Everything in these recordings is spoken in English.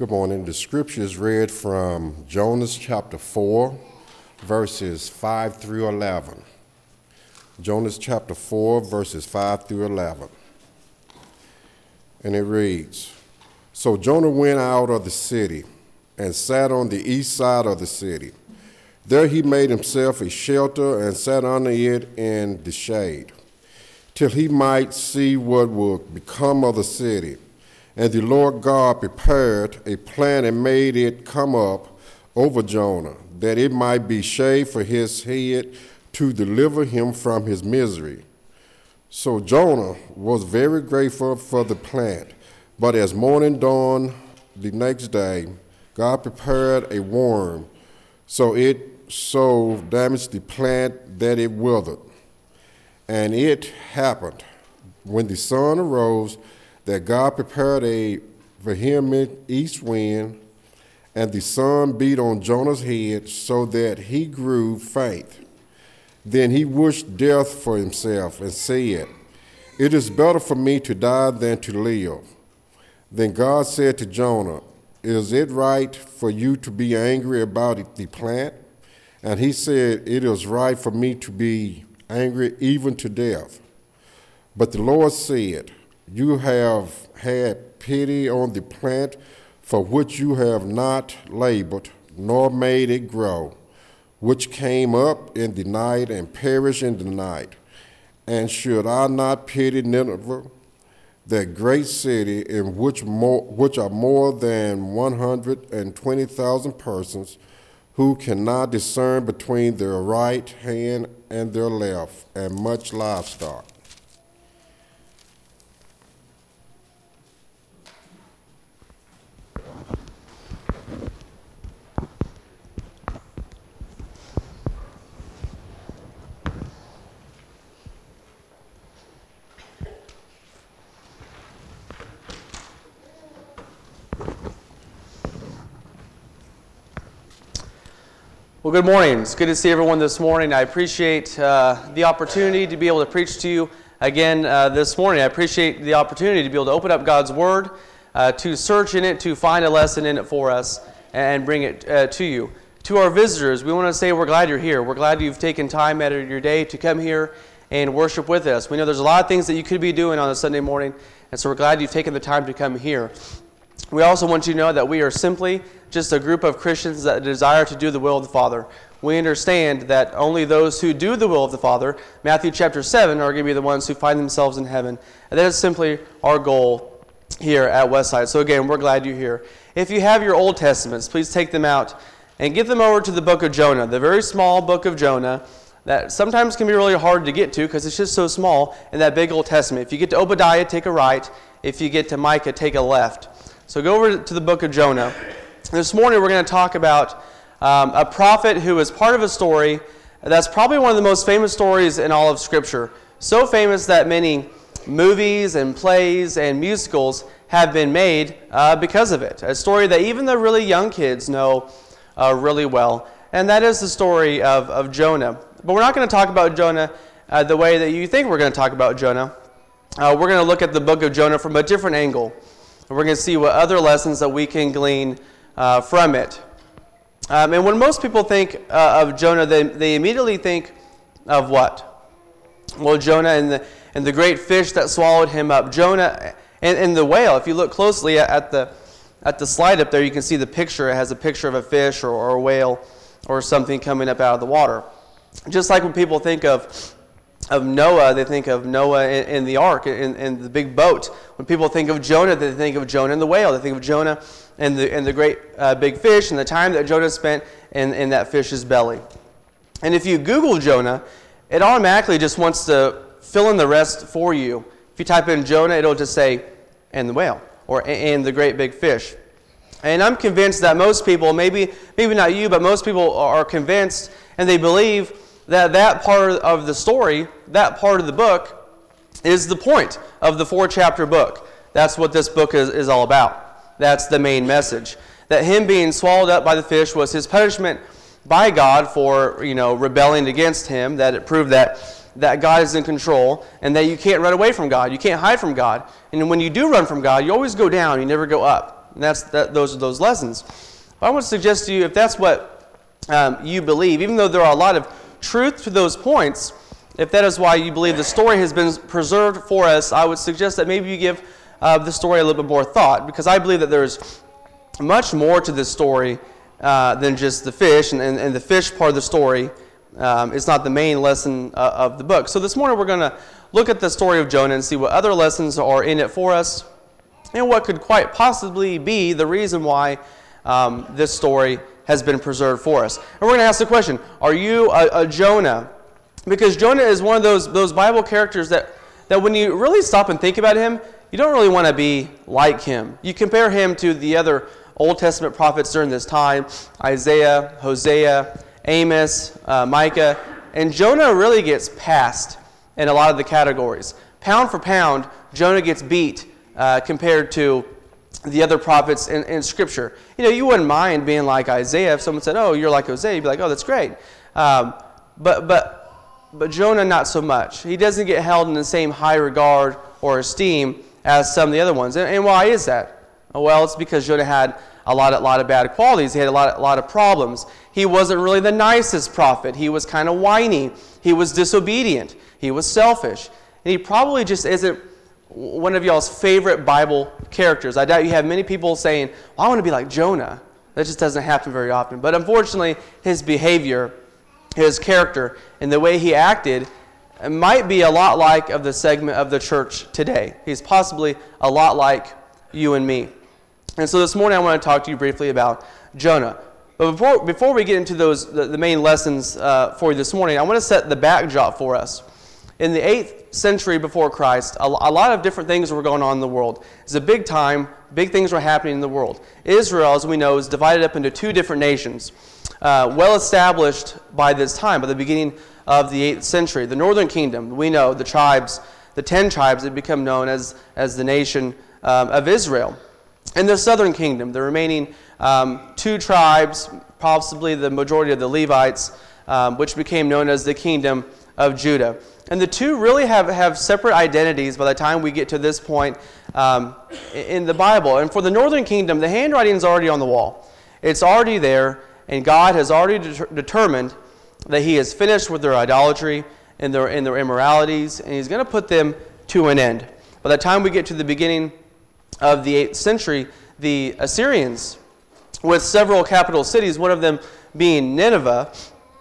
Good morning. The scripture is read from Jonah chapter 4, verses 5 through 11. Jonah chapter 4, verses 5 through 11. And it reads, So Jonah went out of the city and sat on the east side of the city. There he made himself a shelter and sat under it in the shade, till he might see what would become of the city. And the Lord God prepared a plan and made it come up over Jonah, that it might be shade for his head to deliver him from his misery. So Jonah was very grateful for the plant. But as morning dawned the next day, God prepared a worm, so it so damaged the plant that it withered. And it happened, when the sun arose, that God prepared a vehement east wind, and the sun beat on Jonah's head so that he grew faint. Then he wished death for himself and said, It is better for me to die than to live. Then God said to Jonah, Is it right for you to be angry about the plant? And he said, It is right for me to be angry even to death. But the Lord said, You have had pity on the plant for which you have not labored, nor made it grow, which came up in the night and perished in the night. And should I not pity Nineveh, that great city in which are more than 120,000 persons, who cannot discern between their right hand and their left, and much livestock? Well, good morning. It's good to see everyone this morning. I appreciate the opportunity to be able to preach to you again this morning. I appreciate the opportunity to be able to open up God's Word, to search in it, to find a lesson in it for us, and bring it to you. To our visitors, we want to say we're glad you're here. We're glad you've taken time out of your day to come here and worship with us. We know there's a lot of things that you could be doing on a Sunday morning, and so we're glad you've taken the time to come here. We also want you to know that we are simply just a group of Christians that desire to do the will of the Father. We understand that only those who do the will of the Father, Matthew chapter 7, are going to be the ones who find themselves in heaven. And that is simply our goal here at Westside. So again, we're glad you're here. If you have your Old Testaments, please take them out and give them over to the book of Jonah, the very small book of Jonah that sometimes can be really hard to get to because it's just so small in that big Old Testament. If you get to Obadiah, take a right. If you get to Micah, take a left. So go over to the book of Jonah. This morning we're going to talk about a prophet who is part of a story that's probably one of the most famous stories in all of Scripture. So famous that many movies and plays and musicals have been made because of it. A story that even the really young kids know really well. And that is the story of Jonah. But we're not going to talk about Jonah the way that you think we're going to talk about Jonah. We're going to look at the book of Jonah from a different angle. We're going to see what other lessons that we can glean from it. And when most people think of Jonah, they immediately think of what? Well, Jonah and the great fish that swallowed him up. Jonah and the whale. If you look closely at the slide up there, you can see the picture. It has a picture of a fish or a whale or something coming up out of the water. Just like when people think of Noah, they think of Noah in the ark, in the big boat. When people think of Jonah, they think of Jonah and the whale. They think of Jonah and the great big fish and the time that Jonah spent in that fish's belly. And if you Google Jonah, it automatically just wants to fill in the rest for you. If you type in Jonah, it'll just say, and the whale, or and the great big fish. And I'm convinced that most people, maybe not you, but most people are convinced and they believe that part of the story, that part of the book, is the point of the 4-chapter book. That's what this book is all about. That's the main message. That him being swallowed up by the fish was his punishment by God for, rebelling against him, that it proved that God is in control, and that you can't run away from God. You can't hide from God. And when you do run from God, you always go down. You never go up. And those are those lessons. But I want to suggest to you, if that's what you believe, even though there are a lot of truth to those points, if that is why you believe the story has been preserved for us, I would suggest that maybe you give the story a little bit more thought, because I believe that there's much more to this story than just the fish, and the fish part of the story is not the main lesson of the book. So this morning we're going to look at the story of Jonah and see what other lessons are in it for us, and what could quite possibly be the reason why this story has been preserved for us. And we're going to ask the question, are you a Jonah? Because Jonah is one of those Bible characters that when you really stop and think about him, you don't really want to be like him. You compare him to the other Old Testament prophets during this time, Isaiah, Hosea, Amos, Micah, and Jonah really gets passed in a lot of the categories. Pound for pound, Jonah gets beat compared to the other prophets in Scripture. You know, you wouldn't mind being like Isaiah. If someone said, oh, you're like Hosea, you'd be like, oh, that's great. But Jonah, not so much. He doesn't get held in the same high regard or esteem as some of the other ones. And why is that? Well, it's because Jonah had a lot of bad qualities. He had a lot of problems. He wasn't really the nicest prophet. He was kind of whiny. He was disobedient. He was selfish. And he probably just isn't one of y'all's favorite Bible characters. I doubt you have many people saying, well, I want to be like Jonah. That just doesn't happen very often. But unfortunately, his behavior, his character, and the way he acted might be a lot like of the segment of the church today. He's possibly a lot like you and me. And so this morning I want to talk to you briefly about Jonah. But before we get into the main lessons for you this morning, I want to set the backdrop for us. In the 8th century before Christ, a lot of different things were going on in the world. It's a big time, big things were happening in the world. Israel, as we know, is divided up into two different nations, well established by this time, by the beginning of the 8th century. The northern kingdom, we know, the tribes, the 10 tribes that become known as the nation of Israel. And the southern kingdom, the remaining 2 tribes, possibly the majority of the Levites, which became known as the kingdom of Judah. And the two really have separate identities by the time we get to this point in the Bible. And for the northern kingdom, the handwriting is already on the wall. It's already there, and God has already determined that He is finished with their idolatry and their immoralities, and He's going to put them to an end. By the time we get to the beginning of the 8th century, the Assyrians, with several capital cities, one of them being Nineveh,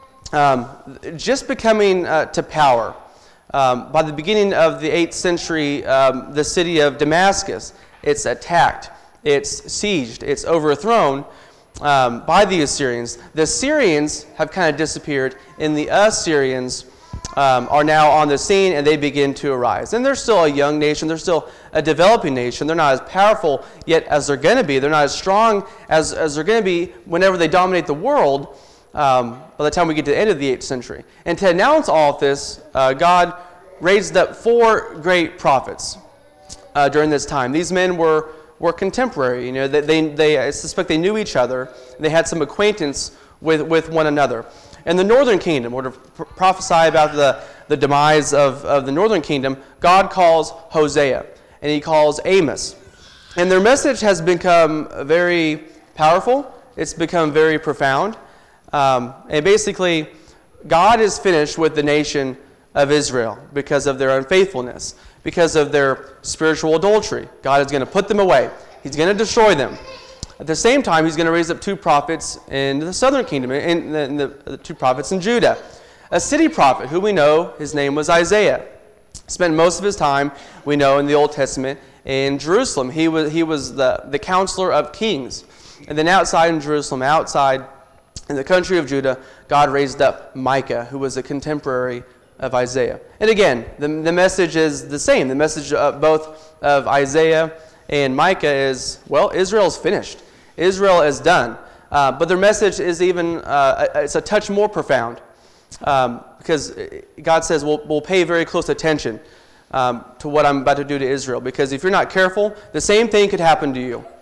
just becoming to power. By the beginning of the 8th century, the city of Damascus, it's attacked, it's sieged, it's overthrown by the Assyrians. The Syrians have kind of disappeared, and the Assyrians are now on the scene, and they begin to arise. And they're still a young nation. They're still a developing nation. They're not as powerful yet as they're going to be. They're not as strong as they're going to be whenever they dominate the world by the time we get to the end of the 8th century. And to announce all of this, God raised up 4 great prophets during this time. These men were contemporary. You know, I suspect they knew each other. They had some acquaintance with one another. And the northern kingdom, or to prophesy about the demise of the northern kingdom, God calls Hosea, and He calls Amos. And their message has become very powerful. It's become very profound. And basically, God is finished with the nation of Israel because of their unfaithfulness, because of their spiritual adultery. God is going to put them away. He's going to destroy them. At the same time, He's going to raise up 2 prophets in the southern kingdom, and the 2 prophets in Judah. A city prophet, who we know, his name was Isaiah. Spent most of his time, we know, in the Old Testament in Jerusalem. He was the counselor of kings. And then outside in Jerusalem, outside in the country of Judah, God raised up Micah, who was a contemporary of Isaiah. And again, the message is the same. The message of both of Isaiah and Micah is, well, Israel's finished. Israel is done. But their message is even, it's a touch more profound. Because God says, we'll pay very close attention to what I'm about to do to Israel. Because if you're not careful, the same thing could happen to you.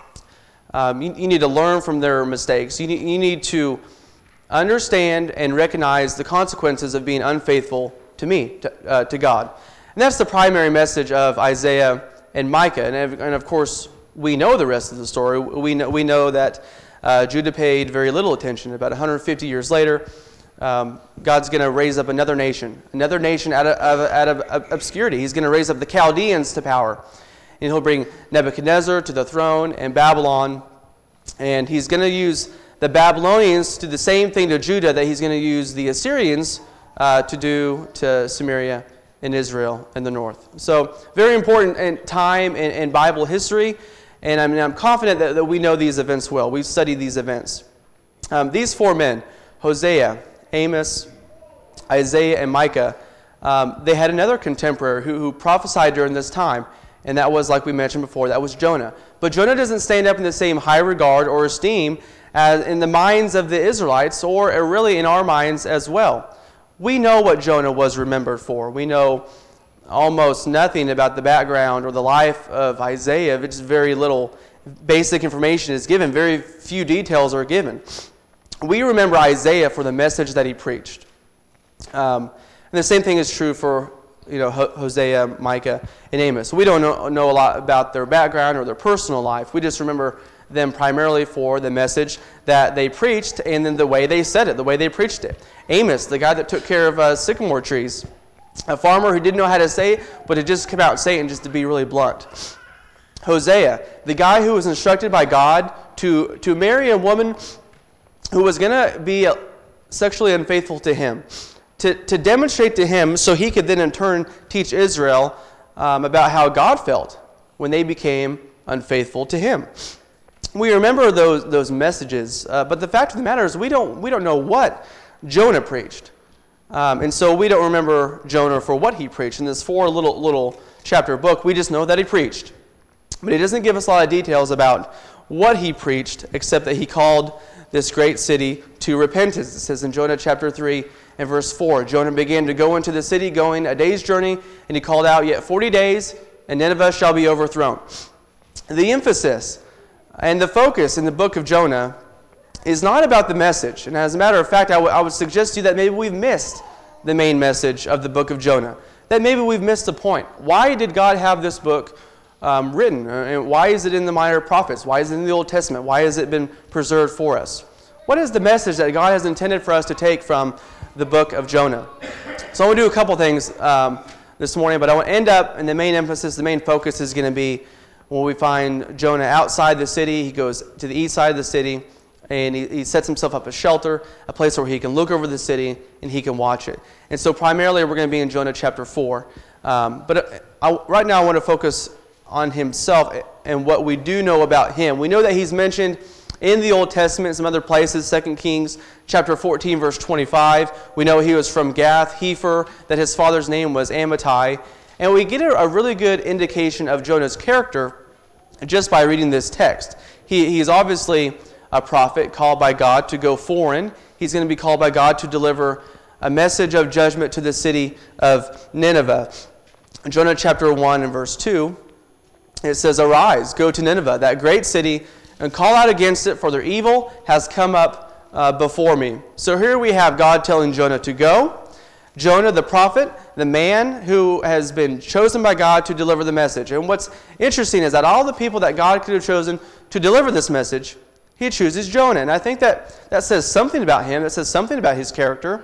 You need to learn from their mistakes. You need to understand and recognize the consequences of being unfaithful to me, to God. And that's the primary message of Isaiah and Micah. And of course, we know the rest of the story. We know that Judah paid very little attention. About 150 years later, God's going to raise up another nation out of obscurity. He's going to raise up the Chaldeans to power. And he'll bring Nebuchadnezzar to the throne and Babylon. And he's going to use the Babylonians to do the same thing to Judah that he's going to use the Assyrians to do to Samaria and Israel in the north. So very important time in Bible history. And I'm confident that we know these events well. We've studied these events. These four men, Hosea, Amos, Isaiah, and Micah, they had another contemporary who prophesied during this time. And that was, like we mentioned before, that was Jonah. But Jonah doesn't stand up in the same high regard or esteem as in the minds of the Israelites, or really in our minds as well. We know what Jonah was remembered for. We know almost nothing about the background or the life of Isaiah. It's very little basic information is given. Very few details are given. We remember Isaiah for the message that he preached. And the same thing is true for Hosea, Micah, and Amos. We don't know a lot about their background or their personal life. We just remember them primarily for the message that they preached and then the way they said it, the way they preached it. Amos, the guy that took care of sycamore trees, a farmer who didn't know how to say it, but had just come out and say it, just to be really blunt. Hosea, the guy who was instructed by God to marry a woman who was going to be sexually unfaithful to him, to demonstrate to him so he could then in turn teach Israel about how God felt when they became unfaithful to him. We remember those messages, but the fact of the matter is we don't know what Jonah preached. And so we don't remember Jonah for what he preached. In this 4 little chapter book, we just know that he preached. But he doesn't give us a lot of details about what he preached, except that he called this great city to repentance. It says in Jonah chapter 3 and verse 4, Jonah began to go into the city, going a day's journey, and he called out, "Yet 40 days, and Nineveh shall be overthrown." The emphasis and the focus in the book of Jonah is not about the message. And as a matter of fact, I would suggest to you that maybe we've missed the main message of the book of Jonah. That maybe we've missed the point. Why did God have this book written? And why is it in the minor prophets? Why is it in the Old Testament? Why has it been preserved for us? What is the message that God has intended for us to take from the book of Jonah? So I want to do a couple things this morning, but I want to end up, and the main emphasis, the main focus is going to be when we find Jonah outside the city. He goes to the east side of the city, and he sets himself up a shelter, a place where he can look over the city and he can watch it. And so primarily we're going to be in Jonah chapter 4. But right now I want to focus on himself and what we do know about him. We know that he's mentioned in the Old Testament, some other places, 2 Kings chapter 14, verse 25. We know he was from Gath-Hepher, that his father's name was Amittai. And we get a really good indication of Jonah's character just by reading this text. He's obviously a prophet called by God to go foreign. He's going to be called by God to deliver a message of judgment to the city of Nineveh. In Jonah chapter 1 and verse 2, it says, "Arise, go to Nineveh, that great city, and call out against it, for their evil has come up before me." So here we have God telling Jonah to go. Jonah, the prophet, the man who has been chosen by God to deliver the message. And what's interesting is that all the people that God could have chosen to deliver this message, he chooses Jonah. And I think that says something about him. It says something about his character.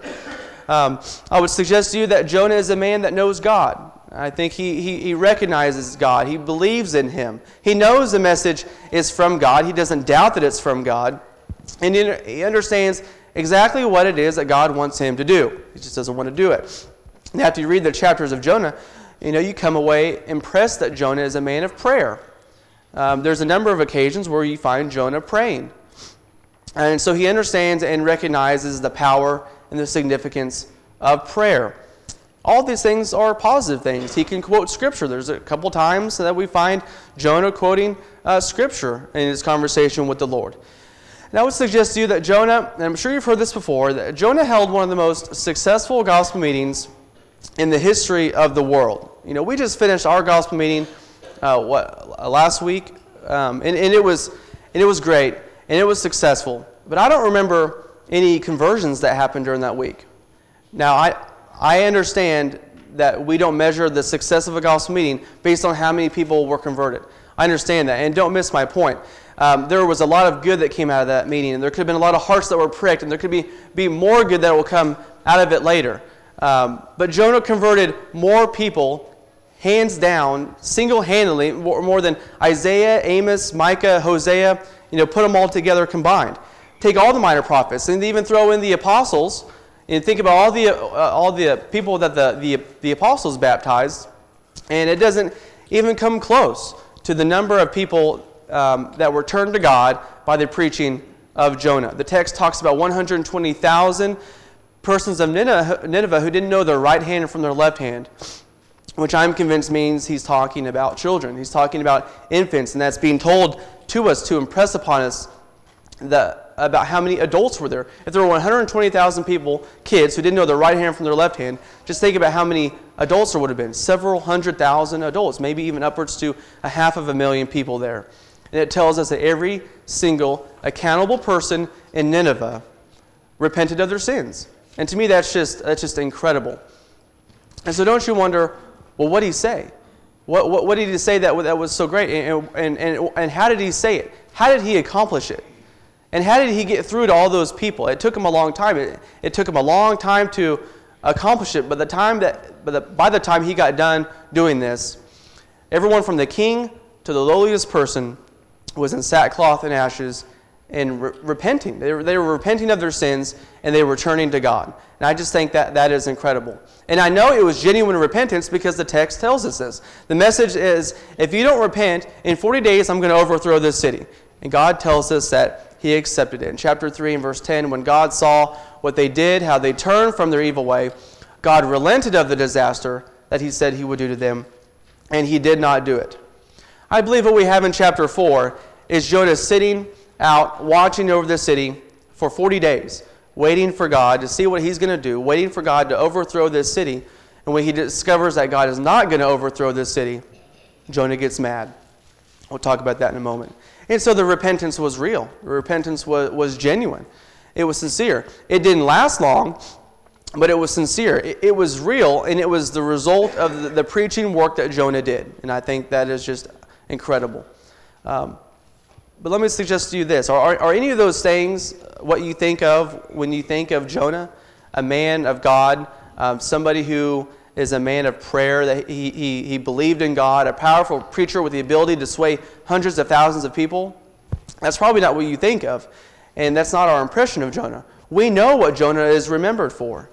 I would suggest to you that Jonah is a man that knows God. I think he recognizes God. He believes in him. He knows the message is from God. He doesn't doubt that it's from God. And he understands exactly what it is that God wants him to do. He just doesn't want to do it. And after you read the chapters of Jonah, you come away impressed that Jonah is a man of prayer. There's a number of occasions where you find Jonah praying. And so he understands and recognizes the power and the significance of prayer. All these things are positive things. He can quote Scripture. There's a couple times that we find Jonah quoting Scripture in his conversation with the Lord. And I would suggest to you that Jonah, and I'm sure you've heard this before, that Jonah held one of the most successful gospel meetings in the history of the world. We just finished our gospel meeting last week, and it was great, and it was successful. But I don't remember any conversions that happened during that week. Now, I understand that we don't measure the success of a gospel meeting based on how many people were converted. I understand that, and don't miss my point. There was a lot of good that came out of that meeting, and there could have been a lot of hearts that were pricked, and there could be more good that will come out of it later. But Jonah converted more people, hands down, single-handedly, more than Isaiah, Amos, Micah, Hosea, put them all together combined. Take all the minor prophets, and even throw in the apostles, and think about all the people that the apostles baptized, and it doesn't even come close to the number of people that were turned to God by the preaching of Jonah. The text talks about 120,000 persons of Nineveh who didn't know their right hand from their left hand, which I'm convinced means he's talking about children. He's talking about infants, and that's being told to us to impress upon us about how many adults were there. If there were 120,000 people, kids, who didn't know their right hand from their left hand, just think about how many adults there would have been. Several 100,000 adults, maybe even upwards to 500,000 people there. And it tells us that every single accountable person in Nineveh repented of their sins. And to me, that's just incredible. And so don't you wonder, well, what did he say? What did he say that was so great? And how did he say it? How did he accomplish it? And how did he get through to all those people? It took him a long time. It took him a long time to accomplish it. But by the time he got done doing this, everyone from the king to the lowliest person was in sackcloth and ashes and repenting. They were repenting of their sins, and they were turning to God. And I just think that is incredible. And I know it was genuine repentance because the text tells us this. The message is, if you don't repent, in 40 days I'm going to overthrow this city. And God tells us that he accepted it. In chapter 3 and verse 10, when God saw what they did, how they turned from their evil way, God relented of the disaster that he said he would do to them, and he did not do it. I believe what we have in chapter 4 is Jonah sitting out, watching over the city for 40 days, waiting for God to see what he's going to do, waiting for God to overthrow this city. And when he discovers that God is not going to overthrow this city, Jonah gets mad. We'll talk about that in a moment. And so the repentance was real. The repentance was genuine. It was sincere. It didn't last long, but it was sincere. It was real, and it was the result of the preaching work that Jonah did. And I think that is just incredible. But let me suggest to you this. Are any of those things what you think of when you think of Jonah? A man of God, somebody who is a man of prayer, that he believed in God, a powerful preacher with the ability to sway hundreds of thousands of people? That's probably not what you think of. And that's not our impression of Jonah. We know what Jonah is remembered for.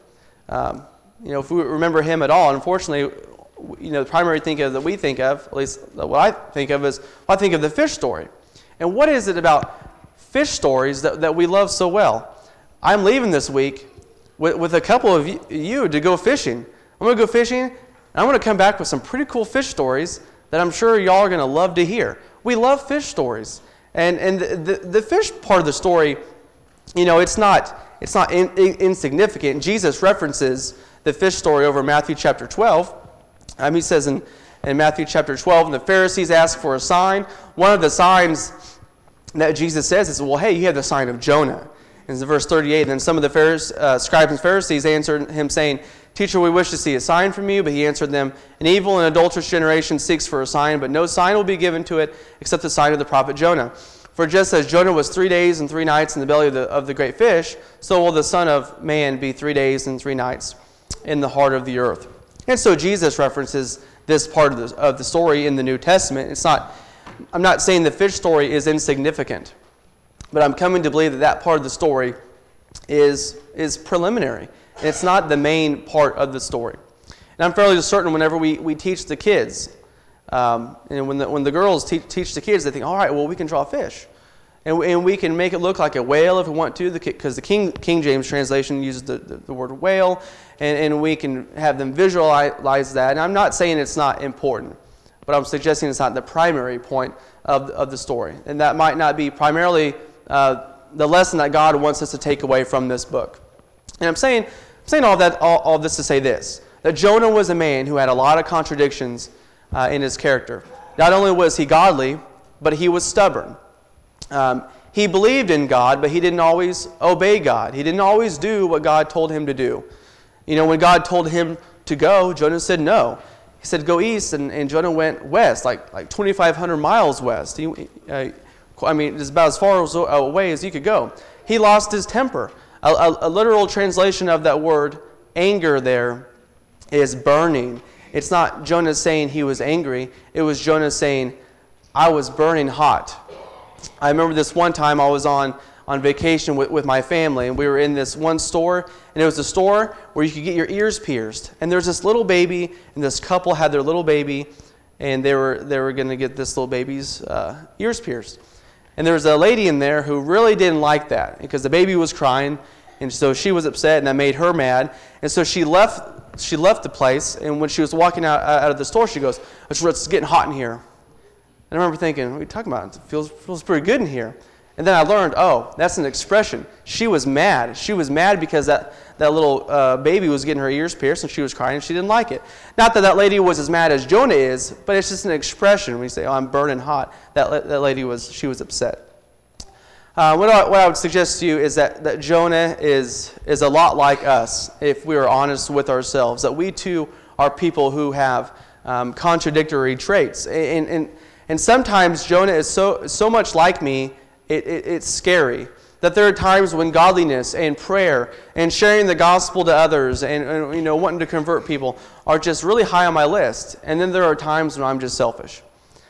If we remember him at all, unfortunately, the primary thing that we think of, at least what I think of, is I think of the fish story. And what is it about fish stories that we love so well? I'm leaving this week with a couple of you to go fishing. I'm going to go fishing, and I'm going to come back with some pretty cool fish stories that I'm sure y'all are going to love to hear. We love fish stories. And the fish part of the story, it's not insignificant. Jesus references the fish story over Matthew chapter 12. He says in Matthew chapter 12, and the Pharisees ask for a sign. One of the signs that Jesus says is, well, hey, you have the sign of Jonah. And it's verse 38. And then some of the scribes and Pharisees answered him, saying, Teacher, we wish to see a sign from you. But he answered them, An evil and adulterous generation seeks for a sign, but no sign will be given to it except the sign of the prophet Jonah. For just as Jonah was 3 days and 3 nights in the belly of the great fish, so will the Son of Man be 3 days and 3 nights in the heart of the earth. And so Jesus references this part of the story in the New Testament. I'm not saying the fish story is insignificant, but I'm coming to believe that part of the story is preliminary. It's not the main part of the story. And I'm fairly certain whenever we teach the kids, and when the girls teach the kids, they think, all right, well, we can draw fish. And we can make it look like a whale if we want to, because the King James translation uses the word whale, and we can have them visualize that. And I'm not saying it's not important, but I'm suggesting it's not the primary point of the story. And that might not be primarily the lesson that God wants us to take away from this book. And I'm saying all this to say this, that Jonah was a man who had a lot of contradictions in his character. Not only was he godly, but he was stubborn. He believed in God, but he didn't always obey God. He didn't always do what God told him to do. When God told him to go, Jonah said no. He said, go east, and Jonah went west, like 2,500 miles west. It's about as far away as he could go. He lost his temper. A literal translation of that word anger there is burning. It's not Jonah saying he was angry. It was Jonah saying, I was burning hot. I remember this one time I was on vacation with my family, and we were in this one store, and it was a store where you could get your ears pierced. And there's this little baby, and this couple had their little baby, and they were going to get this little baby's ears pierced. And there was a lady in there who really didn't like that because the baby was crying, and so she was upset, and that made her mad. And so she left the place, and when she was walking out of the store, she goes, it's getting hot in here. And I remember thinking, what are you talking about? It feels pretty good in here. And then I learned, that's an expression. She was mad. She was mad because that little baby was getting her ears pierced, and she was crying, and she didn't like it. Not that lady was as mad as Jonah is, but it's just an expression. When you say, I'm burning hot, that lady was upset. What I would suggest to you is that Jonah is a lot like us, if we are honest with ourselves, that we too are people who have contradictory traits. And sometimes Jonah is so much like me, it's scary. That there are times when godliness and prayer and sharing the gospel to others and wanting to convert people are just really high on my list. And then there are times when I'm just selfish.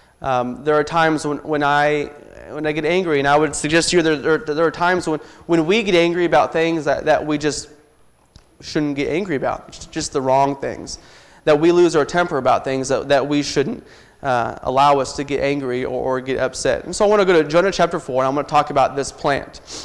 There are times when I get angry, and I would suggest to you there are times when we get angry about things that we just shouldn't get angry about, just the wrong things. That we lose our temper about things that we shouldn't allow us to get angry or get upset. And so I want to go to Jonah chapter 4, and I'm going to talk about this plant.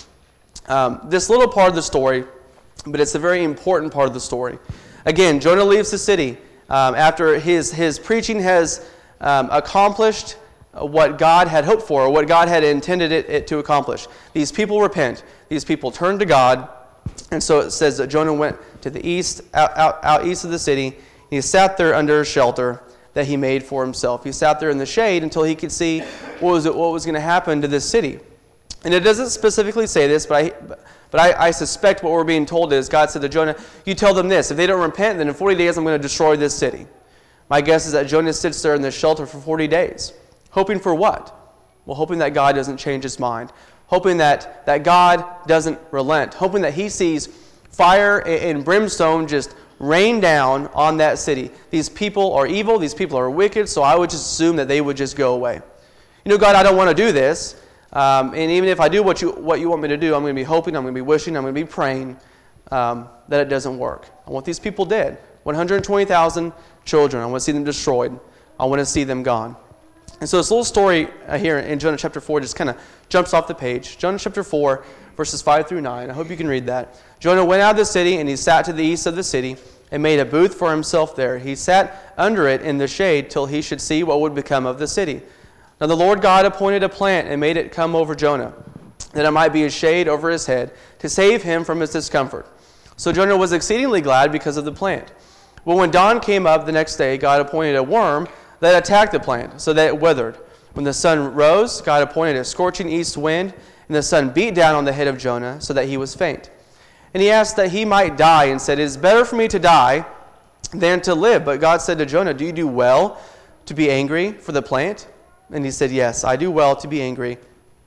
This little part of the story, but it's a very important part of the story. Again, Jonah leaves the city after his preaching has accomplished what God had hoped for, or what God had intended it to accomplish. These people repent. These people turn to God. And so it says that Jonah went to the east, out east of the city, and he sat there under a shelter that he made for himself. He sat there in the shade until he could see what was going to happen to this city. And it doesn't specifically say this, but I suspect what we're being told is God said to Jonah, you tell them this, if they don't repent, then in 40 days I'm going to destroy this city. My guess is that Jonah sits there in this shelter for 40 days. Hoping for what? Well, hoping that God doesn't change his mind. Hoping that God doesn't relent. Hoping that he sees fire and brimstone just rain down on that city. These people are evil. These people are wicked. So I would just assume that they would just go away. God, I don't want to do this. And even if I do what you want me to do, I'm going to be hoping, I'm going to be wishing, I'm going to be praying that it doesn't work. I want these people dead. 120,000 children. I want to see them destroyed. I want to see them gone. And so this little story here in Jonah chapter 4 just kind of jumps off the page. Jonah chapter 4, verses 5 through 9. I hope you can read that. Jonah went out of the city, and he sat to the east of the city and made a booth for himself there. He sat under it in the shade till he should see what would become of the city. Now the Lord God appointed a plant and made it come over Jonah, that it might be a shade over his head, to save him from his discomfort. So Jonah was exceedingly glad because of the plant. Well, when dawn came up the next day, God appointed a worm that attacked the plant, so that it withered. When the sun rose, God appointed a scorching east wind, and the sun beat down on the head of Jonah, so that he was faint. And he asked that he might die, and said, it is better for me to die than to live. But God said to Jonah, do you do well to be angry for the plant? And he said, yes, I do well to be angry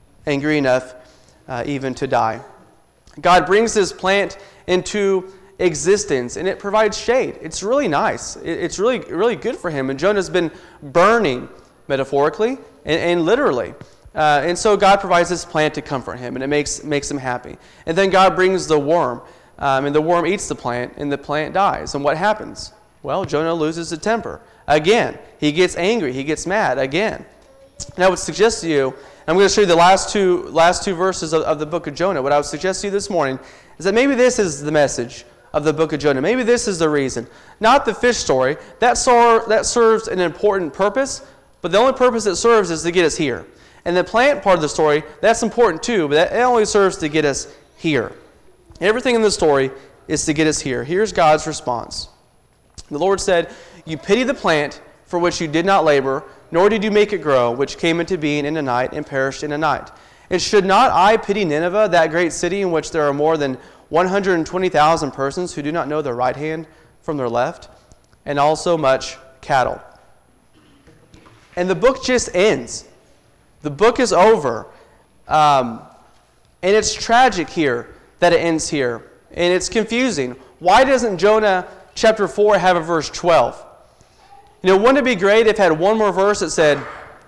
enough even to die. God brings this plant into existence, and it provides shade. It's really nice. It's really, really good for him. And Jonah's been burning, metaphorically and literally. And so God provides this plant to comfort him, and it makes him happy. And then God brings the worm, and the worm eats the plant, and the plant dies. And what happens? Well, Jonah loses his temper. Again, he gets angry. He gets mad again. And I would suggest to you, I'm going to show you the last two verses of the book of Jonah. What I would suggest to you this morning is that maybe this is the message of the book of Jonah. Maybe this is the reason. Not the fish story. That serves an important purpose, but the only purpose it serves is to get us here. And the plant part of the story, that's important too, but that only serves to get us here. Everything in the story is to get us here. Here's God's response. The Lord said, you pity the plant for which you did not labor, nor did you make it grow, which came into being in a night and perished in a night. And should not I pity Nineveh, that great city in which there are more than 120,000 persons who do not know their right hand from their left, and also much cattle. And the book just ends. The book is over. And it's tragic here that it ends here. And it's confusing. Why doesn't Jonah chapter 4 have a verse 12? Wouldn't it be great if it had one more verse that said,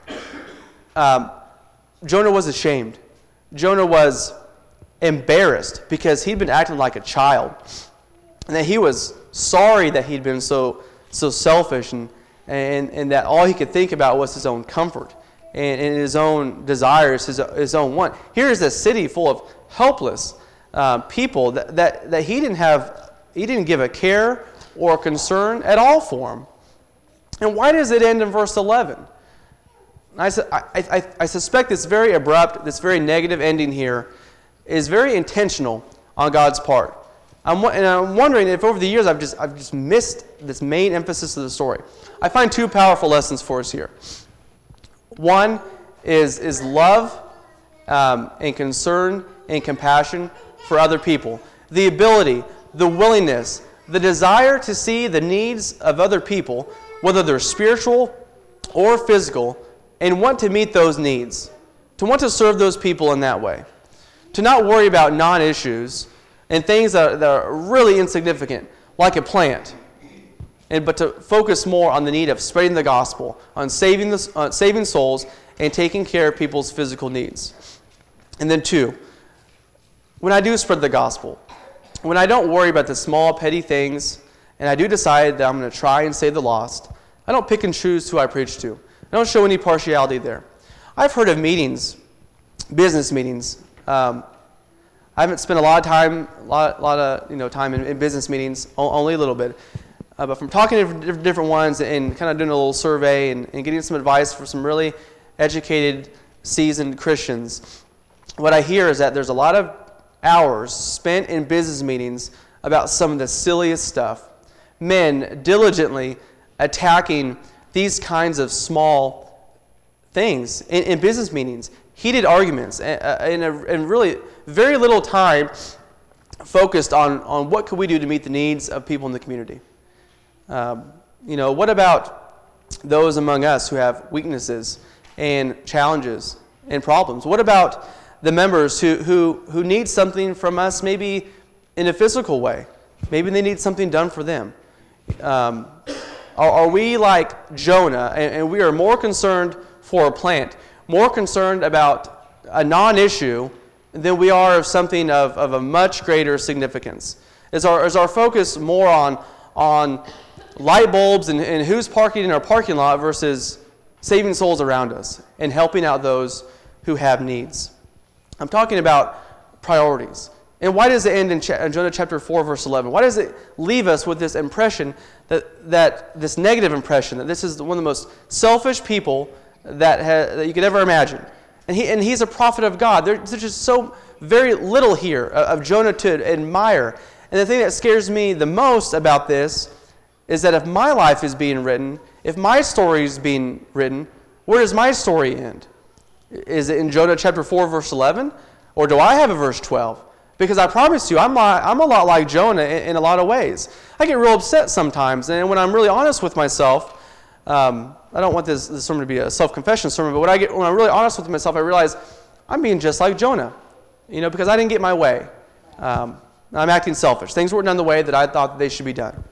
Jonah was ashamed. Jonah was embarrassed because he'd been acting like a child. And that he was sorry that he'd been so selfish and that all he could think about was his own comfort and his own desires, his own want. Here's a city full of helpless people that he didn't give a care or concern at all for him. And why does it end in verse 11? I suspect this very abrupt, this very negative ending here is very intentional on God's part. I'm wondering if over the years I've just missed this main emphasis of the story. I find two powerful lessons for us here. One is love and concern and compassion for other people. The ability, the willingness, the desire to see the needs of other people, whether they're spiritual or physical, and want to meet those needs, to want to serve those people in that way, to not worry about non-issues and things that are really insignificant, like a plant, but to focus more on the need of spreading the gospel, on saving souls, and taking care of people's physical needs. And then two, when I do spread the gospel, when I don't worry about the small, petty things, and I do decide that I'm going to try and save the lost, I don't pick and choose who I preach to. I don't show any partiality there. I've heard of meetings, business meetings. I haven't spent a lot of time, time in business meetings, only a little bit. But from talking to different ones and kind of doing a little survey and getting some advice from some really educated, seasoned Christians, what I hear is that there's a lot of hours spent in business meetings about some of the silliest stuff. Men diligently attacking these kinds of small things in business meetings, heated arguments, and really very little time focused on what could we do to meet the needs of people in the community. What about those among us who have weaknesses and challenges and problems? What about the members who need something from us, maybe in a physical way? Maybe they need something done for them. Are we like Jonah, and we are more concerned for a plant, more concerned about a non-issue than we are of something of a much greater significance? Is our focus more on light bulbs and who's parking in our parking lot versus saving souls around us and helping out those who have needs? I'm talking about priorities. And why does it end in Jonah chapter 4, verse 11? Why does it leave us with this impression, that this negative impression, that this is one of the most selfish people that you could ever imagine? And he's a prophet of God. There's just so very little here of Jonah to admire. And the thing that scares me the most about this is that if my life is being written, if my story is being written, where does my story end? Is it in Jonah chapter 4, verse 11? Or do I have a verse 12? Because I promise you, I'm a lot like Jonah in a lot of ways. I get real upset sometimes, and when I'm really honest with myself, I don't want this sermon to be a self-confession sermon, but when I'm really honest with myself, I realize I'm being just like Jonah, because I didn't get my way. I'm acting selfish. Things weren't done the way that I thought they should be done.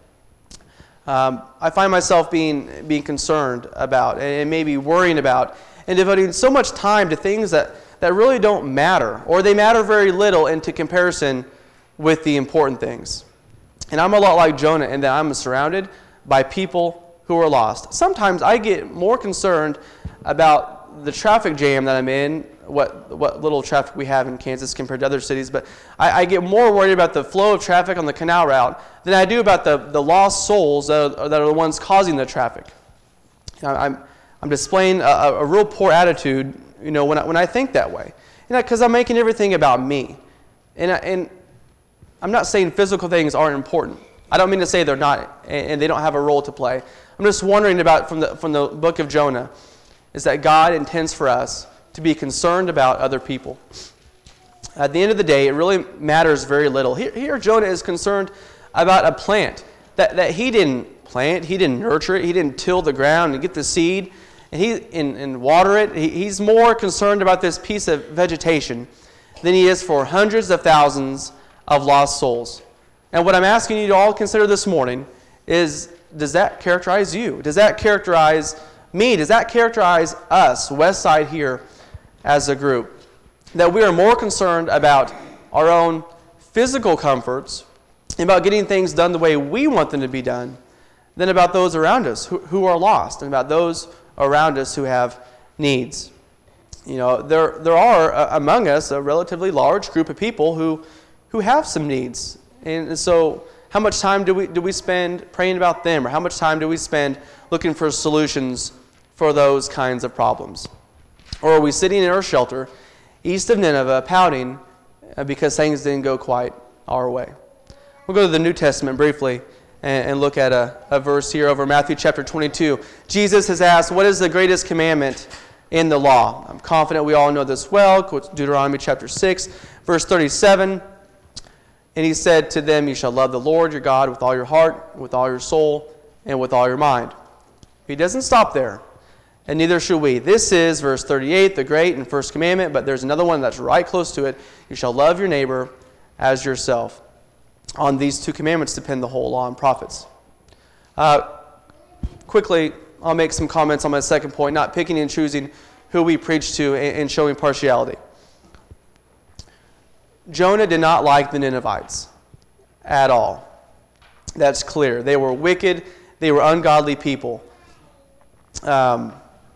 I find myself being concerned about and maybe worrying about and devoting so much time to things that really don't matter, or they matter very little into comparison with the important things. And I'm a lot like Jonah in that I'm surrounded by people who are lost. Sometimes I get more concerned about the traffic jam that I'm in, what little traffic we have in Kansas compared to other cities, but I get more worried about the flow of traffic on the canal route than I do about the lost souls that are the ones causing the traffic. I'm displaying a real poor attitude, when I think that way, because I'm making everything about me, and I'm not saying physical things aren't important. I don't mean to say they're not, and they don't have a role to play. I'm just wondering about from the book of Jonah, is that God intends for us to be concerned about other people. At the end of the day, it really matters very little. Here Jonah is concerned about a plant that he didn't plant. He didn't nurture it. He didn't till the ground and get the seed and water it. He's more concerned about this piece of vegetation than he is for hundreds of thousands of lost souls. And what I'm asking you to all consider this morning is, does that characterize you? Does that characterize me? Does that characterize us, Westside here, as a group? That we are more concerned about our own physical comforts, about getting things done the way we want them to be done, than about those around us who are lost, and about those around us who have needs. You know, there are among us a relatively large group of people who have some needs. And so how much time do we spend praying about them, or how much time do we spend looking for solutions for those kinds of problems? Or are we sitting in our shelter east of Nineveh pouting because things didn't go quite our way? We'll go to the New Testament briefly and look at a verse here over Matthew chapter 22. Jesus has asked, what is the greatest commandment in the law? I'm confident we all know this well. Quotes Deuteronomy chapter 6, verse 37. And he said to them, you shall love the Lord your God with all your heart, with all your soul, and with all your mind. He doesn't stop there, and neither should we. This is, verse 38, the great and first commandment, but there's another one that's right close to it. You shall love your neighbor as yourself. On these two commandments depend the whole law and prophets. Quickly, I'll make some comments on my second point, not picking and choosing who we preach to and showing partiality. Jonah did not like the Ninevites at all. That's clear. They were wicked. They were ungodly people. And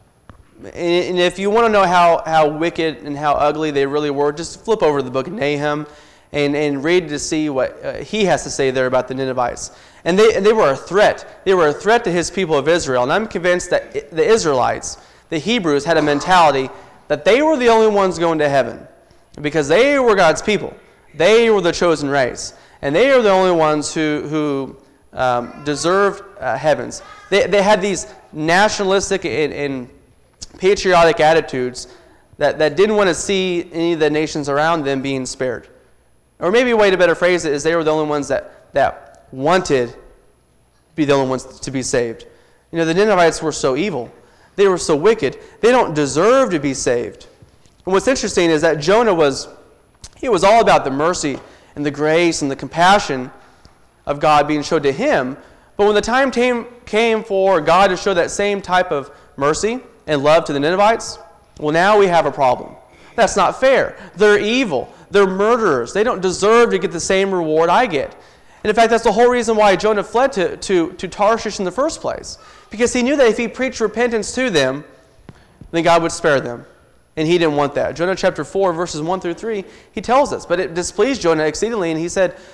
if you want to know how wicked and how ugly they really were, just flip over to the book of Nahum and read to see what he has to say there about the Ninevites. And they were a threat. They were a threat to his people of Israel. And I'm convinced that the Israelites, the Hebrews, had a mentality that they were the only ones going to heaven, because they were God's people. They were the chosen race. And they are the only ones who deserved heavens. They had these nationalistic and patriotic attitudes that didn't want to see any of the nations around them being spared. Or maybe a way to better phrase it is they were the only ones that wanted to be the only ones to be saved. You know, the Ninevites were so evil. They were so wicked. They don't deserve to be saved. And what's interesting is that Jonah was all about the mercy and the grace and the compassion of God being showed to him. But when the time came for God to show that same type of mercy and love to the Ninevites, well, now we have a problem. That's not fair. They're evil. They're murderers. They don't deserve to get the same reward I get. And in fact, that's the whole reason why Jonah fled to Tarshish in the first place. Because he knew that if he preached repentance to them, then God would spare them. And he didn't want that. Jonah chapter 4, verses 1 through 3, he tells us, but it displeased Jonah exceedingly, and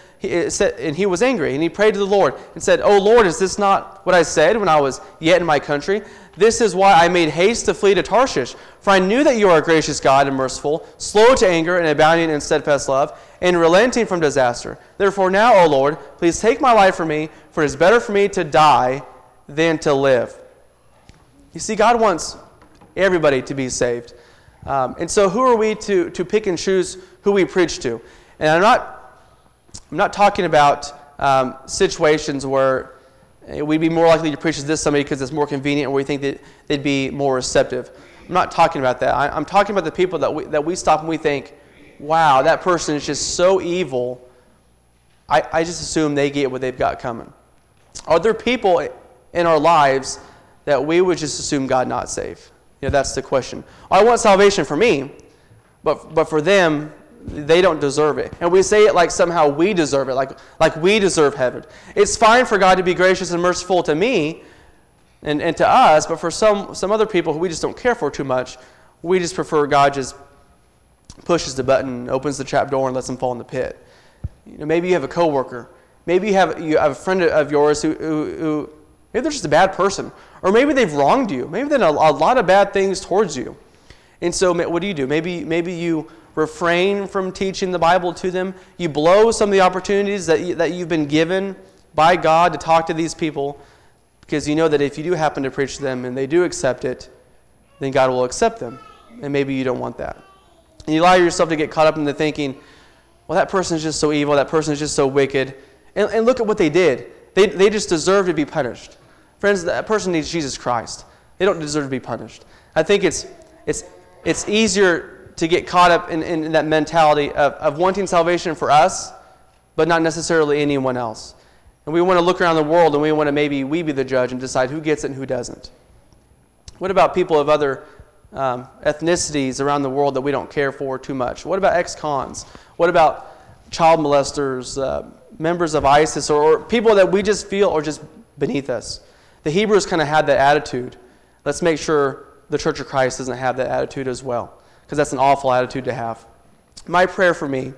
he was angry, and he prayed to the Lord and said, O Lord, is this not what I said when I was yet in my country? This is why I made haste to flee to Tarshish, for I knew that you are a gracious God and merciful, slow to anger and abounding in steadfast love, and relenting from disaster. Therefore now, O Lord, please take my life from me, for it is better for me to die than to live. You see, God wants everybody to be saved. And so who are we to pick and choose who we preach to? And I'm not talking about situations where we'd be more likely to preach to this somebody because it's more convenient, or we think that they'd be more receptive. I'm not talking about that. I'm talking about the people that we stop and we think, wow, that person is just so evil. I just assume they get what they've got coming. Are there people in our lives that we would just assume God not save? You know, that's the question. I want salvation for me, but for them, they don't deserve it. And we say it like somehow we deserve it, like we deserve heaven. It's fine for God to be gracious and merciful to me and to us, but for some other people who we just don't care for too much, we just prefer God just pushes the button, opens the trap door, and lets them fall in the pit. You know, maybe you have a coworker. Maybe you have a friend of yours who maybe they're just a bad person. Or maybe they've wronged you. Maybe they've done a lot of bad things towards you. And so what do? Maybe you refrain from teaching the Bible to them. You blow some of the opportunities that you've been given by God to talk to these people, because you know that if you do happen to preach to them and they do accept it, then God will accept them. And maybe you don't want that. And you allow yourself to get caught up in the thinking, well, that person is just so evil. That person is just so wicked. And look at what they did. they just deserve to be punished. Friends, that person needs Jesus Christ. They don't deserve to be punished. I think it's easier to get caught up in that mentality of wanting salvation for us, but not necessarily anyone else. And we want to look around the world and we want to maybe we be the judge and decide who gets it and who doesn't. What about people of other ethnicities around the world that we don't care for too much? What about ex-cons? What about child molesters, members of ISIS, or people that we just feel are just beneath us? The Hebrews kind of had that attitude. Let's make sure the Church of Christ doesn't have that attitude as well, because that's an awful attitude to have. My prayer for me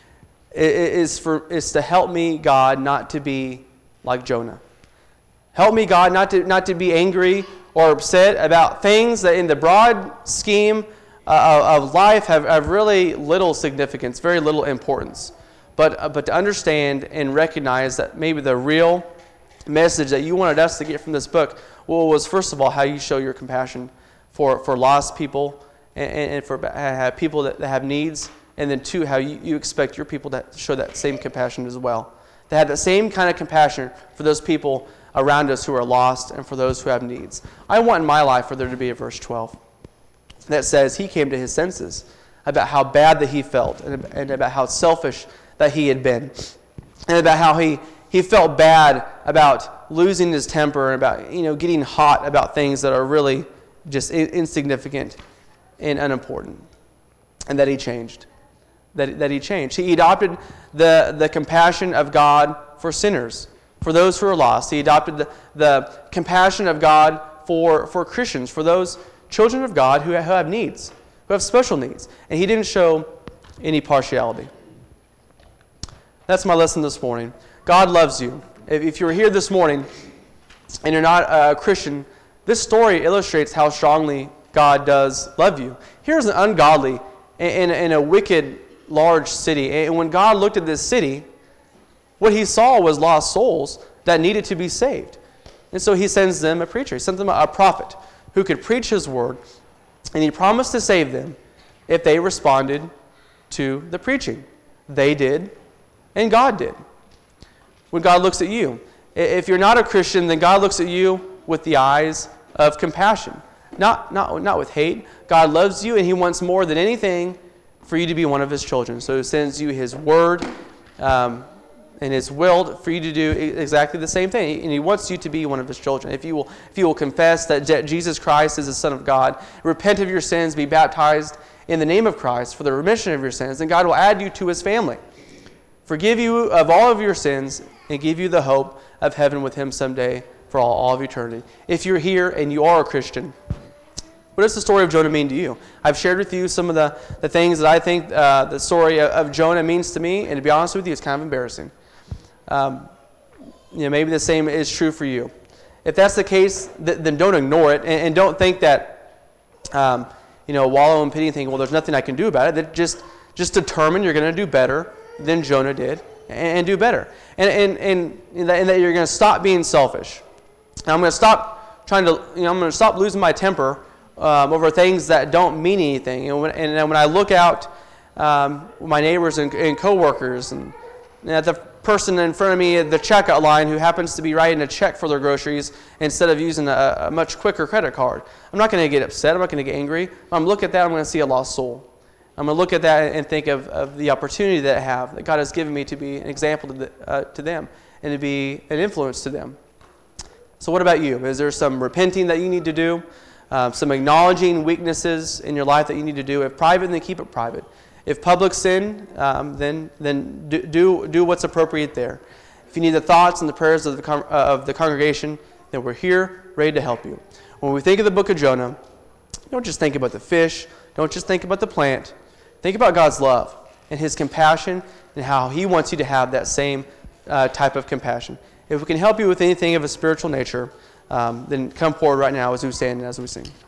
is to help me, God, not to be like Jonah. Help me, God, not to be angry or upset about things that in the broad scheme of life have really little significance, very little importance. But to understand and recognize that maybe the real message that you wanted us to get from this book was, first of all, how you show your compassion for lost people and for people that have needs, and then two, how you expect your people to show that same compassion as well. To have that same kind of compassion for those people around us who are lost and for those who have needs. I want in my life for there to be a verse 12 that says he came to his senses about how bad that he felt and about how selfish that he had been, and about how he felt bad about losing his temper and about getting hot about things that are really just insignificant and unimportant, and that he changed. That he changed. He adopted the compassion of God for sinners, for those who are lost. He adopted the compassion of God for Christians, for those children of God who have needs, who have special needs. And he didn't show any partiality. That's my lesson this morning. God loves you. If you're here this morning and you're not a Christian, this story illustrates how strongly God does love you. Here's an ungodly in a wicked large city. And when God looked at this city, what he saw was lost souls that needed to be saved. And so he sends them a preacher. He sent them a prophet who could preach his word. And he promised to save them if they responded to the preaching. They did, and God did. When God looks at you, if you're not a Christian, then God looks at you with the eyes of compassion, not with hate. God loves you, and he wants more than anything for you to be one of his children. So he sends you his word and his will for you to do exactly the same thing. And he wants you to be one of his children. If you will confess that Jesus Christ is the Son of God, repent of your sins, be baptized in the name of Christ for the remission of your sins, then God will add you to his family, forgive you of all of your sins, and give you the hope of heaven with him someday for all of eternity. If you're here and you are a Christian, what does the story of Jonah mean to you? I've shared with you some of the things that I think the story of Jonah means to me, and to be honest with you, it's kind of embarrassing. Maybe the same is true for you. If that's the case, then don't ignore it, and don't think that, wallow in pity and think, well, there's nothing I can do about it. That just determine you're going to do better than Jonah did, and do better, and that you're going to stop being selfish. And I'm going to stop I'm going to stop losing my temper over things that don't mean anything. And when I look out my neighbors and coworkers, and at the person in front of me at the checkout line who happens to be writing a check for their groceries instead of using a much quicker credit card, I'm not going to get upset. I'm not going to get angry. When I look at that, I'm going to see a lost soul. I'm going to look at that and think of the opportunity that I have, that God has given me to be an example to them and to be an influence to them. So what about you? Is there some repenting that you need to do? Some acknowledging weaknesses in your life that you need to do? If private, then keep it private. If public sin, then do what's appropriate there. If you need the thoughts and the prayers of the congregation, then we're here, ready to help you. When we think of the book of Jonah, don't just think about the fish. Don't just think about the plant. Think about God's love and his compassion and how he wants you to have that same type of compassion. If we can help you with anything of a spiritual nature, then come forward right now as we stand and as we sing.